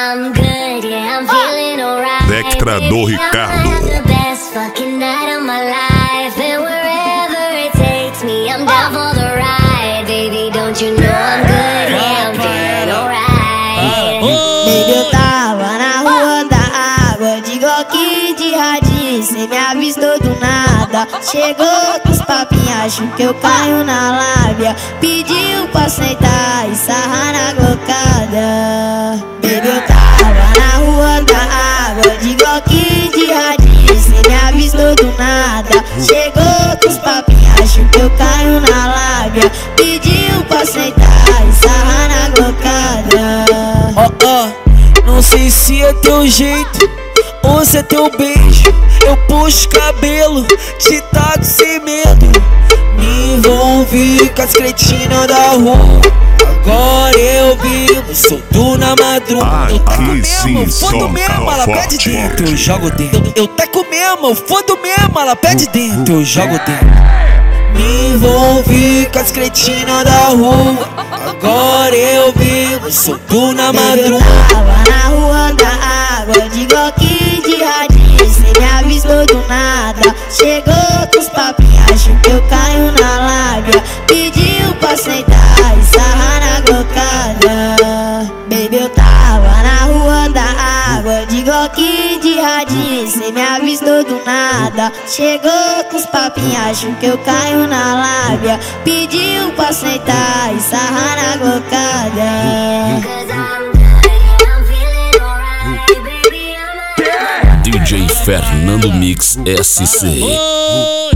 I'm good, yeah, I'm feeling alright. Vectra do Ricardo. The best fucking night of my life, and wherever it takes me, I'm down for the ride. Baby, don't you know I'm good, yeah, I'm feeling alright. Baby, eu tava na rua da água, de Glock de radinho, cê me avistou do nada. Chegou com os papinhos, acho que eu caio na lábia. Pediu pra sentar e sarrar na glocada. Baby, eu tava na rua da água, de Glock de radinho, cê me avistou do nada. Chegou com os papinhos, acho que eu caio na lábia. Pediu pra sentar e sarrar na glocada. Não sei se é teu jeito ou se é teu beijo. Eu puxo cabelo, te taco sem medo. Me envolvi com as cretinas da rua. Agora eu vivo, solto na madrugada. Eu taco mesmo, eu fodo mesmo, ela pede dentro, eu jogo dentro. Eu taco mesmo, eu fodo mesmo, ela pede dentro, eu jogo dentro. Me envolvi com as cretinas da rua. Agora eu vivo, solto na madrugada. Tava na rua da água, de Glock de radinho, cê me avistou do nada. Chegou com os papinhos, acho que eu caio na lábia. Pediu pra sentar e sarrar na glocada. Baby, eu tava na rua da água, de Glock de radinho, cê me avistou do nada. Chegou com os papinhos, acho que eu caio na lábia. Pediu pra sentar e sarrar na glocada. DJ Fernando Mix SC.